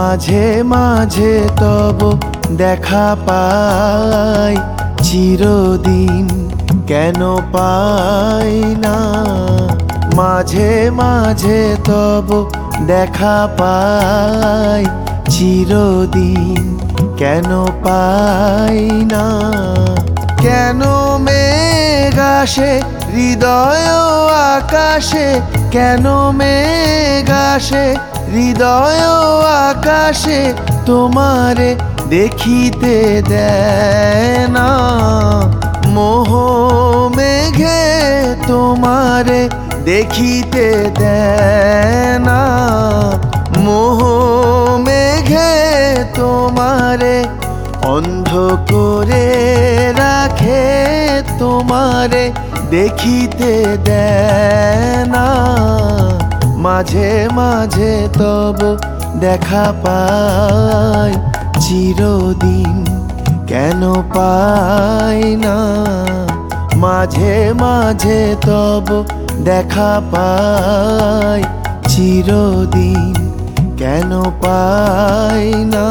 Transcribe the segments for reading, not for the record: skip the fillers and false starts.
মাঝে মাঝে তব দেখা পাই, চিরদিন কেন পাই না। মাঝে মাঝে তব দেখা পাই, চিরদিন কেন পাই না। কেন মেঘ আসে হৃদয় আকাশে, কেন মেঘ আসে হৃদয় আকাশে, তোমারে দেখিতে দেয় না। মোহ মেঘে তোমারে দেখিতে দেয় না। মোহ মেঘে তোমারে অন্ধ করে রাখে, তোমারে দেখিতে দেয় না। মাঝে মাঝে তব দেখা পাই, চিরদিন কেন পাই না। মাঝে মাঝে তব দেখা পাই, চিরদিন কেন পাই না।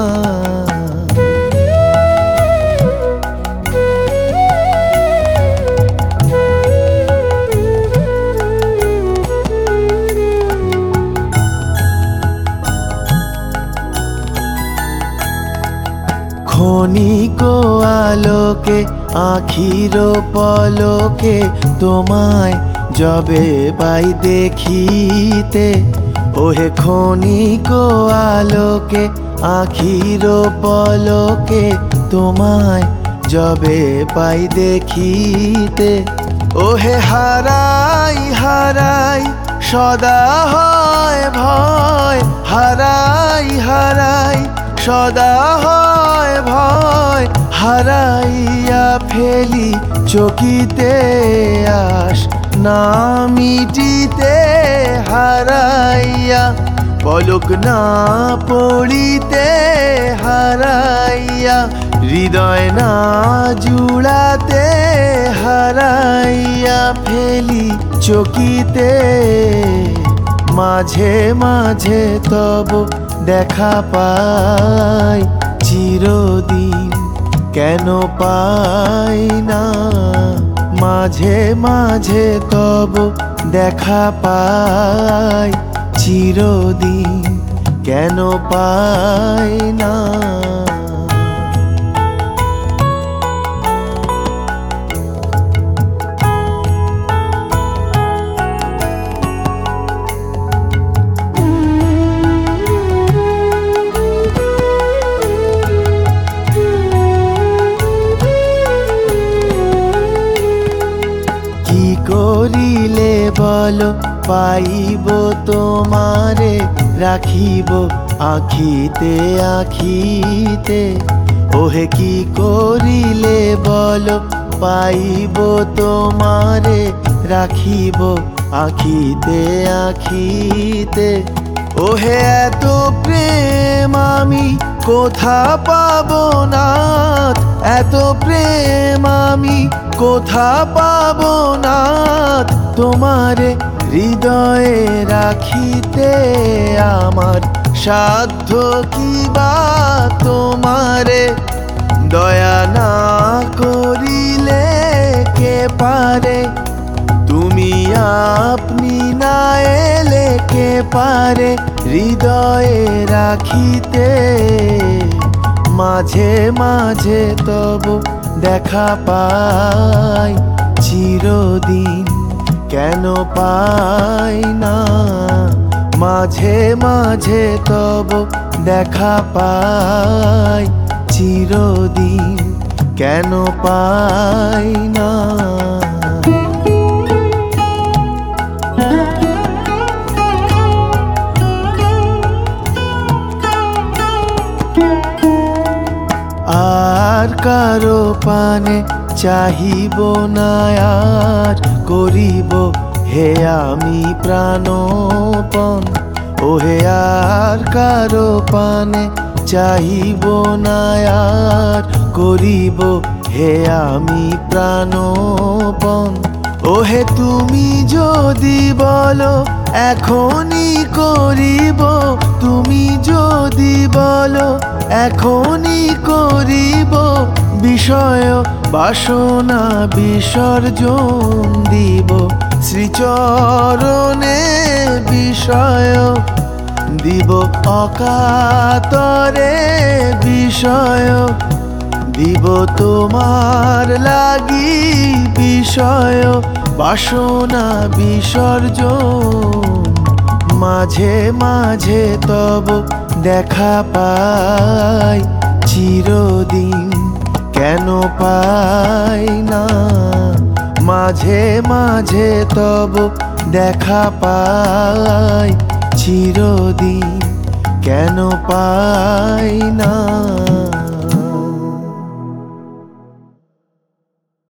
ক্ষণিক আলোকে আখির পলকে, তোমায় যবে পাই দেখিতে। ওহে ক্ষণিক আলোকে আখির পলকে, তোমায় যবে পাই দেখিতে। ওহে হারাই হারাই সদা হয় ভয়, হারাই হারাই সদা হয় ভয়। হারাইয়া ফেলি চকিতে আস না মিটিতে, হারাইয়া পলক না পড়িতে, হারাইয়া হৃদয় না জুড়াতে, হারাইয়া ফেলি চকিতে। মাঝে মাঝে তব দেখা পাই, চিরদিন কেন পাই না। মাঝে মাঝে তব দেখা পাই, চিরদিন কেন পাই না। করিলে বলো পাইব তোমারে, রাখিব আখিতে আখিতে। ওহে কি করিলে বলো পাইব তোমারে, রাখিব আখিতে আখিতে। ওহে এত প্রেম আমি কোথা পাবো না, এত প্রেম আমি কোথা পাবো না। তোমারে হৃদয়ে রাখিতে আমার সাধ্য কি বা, তোমারে দয়া না করিলে কে পারে। তুমি আপনি না এলে কে পারে হৃদয়ে রাখিতে। মাঝে মাঝে তব দেখা পাই, চিরদিন কেন পাই না। মাঝে মাঝে তব দেখা পাই, চিরদিন কেন পাই না। আর কারো পানে চাহিব না, আর করিব হে আমি প্রাণপণ। ওহে আর কারো পানে চাহিব না, আর করিব হে আমি প্রাণপণ। ওহে তুমি যদি বলো এখনই করিব, তুমি যদি বলো এখনই করিব, বিষয় বাসনা বিসর্জন দিব, শ্রীচরণে বিষয় দিব, অকাতরে বিষয় দিব, তোমার লাগি বিষয় বাসনা বিসর্জন। মাঝে মাঝে তব দেখা পাই, চিরদিন কেন পাই না, মাঝে মাঝে তব দেখা পাই, চিরদিন কেন পাই না।